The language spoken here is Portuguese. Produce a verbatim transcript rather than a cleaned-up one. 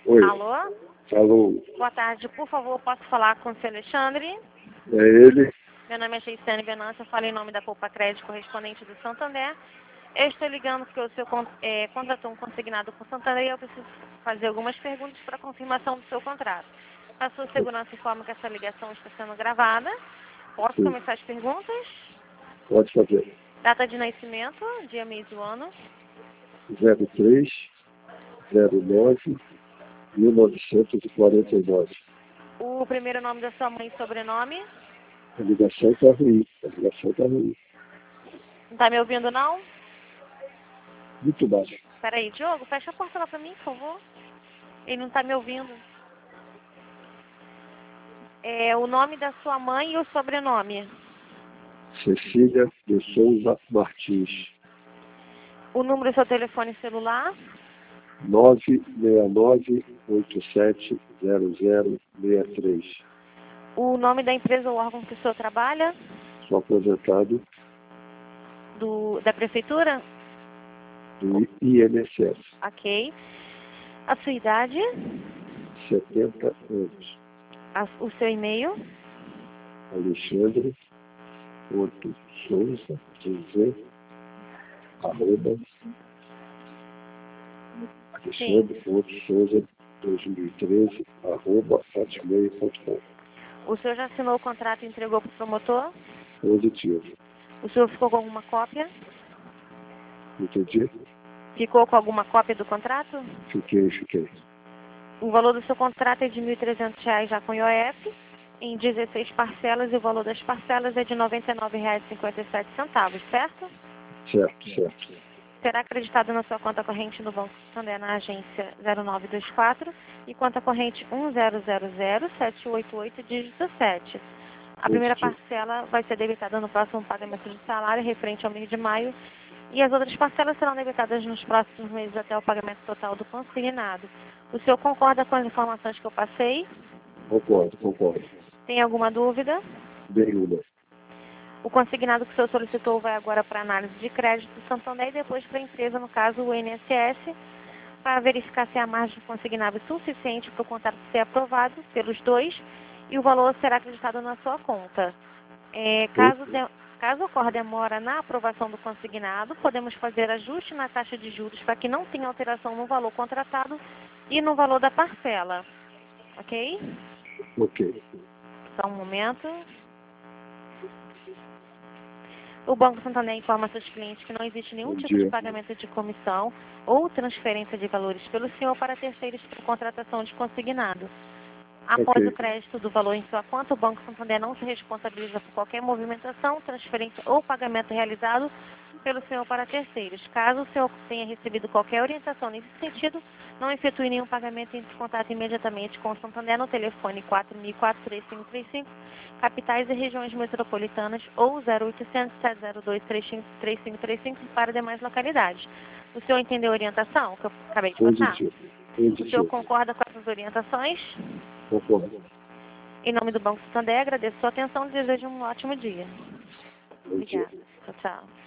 Oi. Alô? Alô. Boa tarde. Por favor, posso falar com o seu Alexandre? É ele? Meu nome é Geisane Venâncio, eu falo em nome da Poupa Crédito, correspondente do Santander. Eu estou ligando porque o senhor con- é, contratou um consignado com o Santander e eu preciso fazer algumas perguntas para confirmação do seu contrato. A sua segurança informa que essa ligação está sendo gravada. Posso Sim. começar as perguntas? Pode fazer. Data de nascimento, dia, mês e ano. zero três zero nove mil novecentos e quarenta e nove. O primeiro nome da sua mãe e sobrenome. A ligação está ruim. A ligação está ruim. Não está me ouvindo, não? Muito baixo. Peraí, Diogo, fecha a porta lá para mim, por favor. Ele não está me ouvindo. É, o nome da sua mãe e o sobrenome. Cecília de Souza Martins. O número do seu telefone celular. nove seis nove oito sete zero zero seis três. O nome da empresa ou órgão que o senhor trabalha. Sou aposentado Do, da prefeitura. do I N S S. Ok. A sua idade. setenta anos. A, o seu e-mail. Alexandre ponto Souza, Z, arroba, Alexandre ponto Souza, dois mil e treze, arroba, hotmail ponto com. O senhor já assinou o contrato e entregou para o promotor? Positivo. O senhor ficou com alguma cópia? Entendi? Ficou com alguma cópia do contrato? Fiquei, fiquei. O valor do seu contrato é de mil e trezentos reais já com I O F, em dezesseis parcelas, e o valor das parcelas é de noventa e nove reais e cinquenta e sete centavos, certo? Certo, certo. Será acreditado na sua conta corrente no Banco Santander na agência zero nove dois quatro e conta corrente um zero zero zero sete oito oito, dígito sete. A primeira parcela vai ser debitada no próximo pagamento de salário referente ao mês de maio e as outras parcelas serão debitadas nos próximos meses até o pagamento total do consignado. O senhor concorda com as informações que eu passei? Concordo, concordo. Tem alguma dúvida? Nenhuma. O consignado que o senhor solicitou vai agora para análise de crédito do Santander e depois para a empresa, no caso o I N S S, para verificar se a margem consignável é suficiente para o contrato ser aprovado pelos dois e o valor será acreditado na sua conta. É, caso, de, caso ocorra demora na aprovação do consignado, podemos fazer ajuste na taxa de juros para que não tenha alteração no valor contratado e no valor da parcela. Ok? Ok. Só um momento. O Banco Santander informa a seus clientes que não existe nenhum Bom tipo de dia. pagamento de comissão ou transferência de valores pelo senhor para terceiros por contratação de consignado. Após Ok. o crédito do valor em sua conta, o Banco Santander não se responsabiliza por qualquer movimentação, transferência ou pagamento realizado pelo senhor para terceiros. Caso o senhor tenha recebido qualquer orientação nesse sentido, não efetue nenhum pagamento e entre em contato imediatamente com o Santander no telefone quatro mil e quatro, três cinco três cinco, capitais e regiões metropolitanas, ou zero oitocentos, sete zero dois, três cinco três cinco para demais localidades. O senhor entendeu a orientação que eu acabei de passar? Positivo. O senhor Positivo. concorda com essas orientações? Concordo. Em nome do Banco Santander, agradeço a sua atenção e desejo um ótimo dia. Bom dia. Obrigada. Tchau, tchau.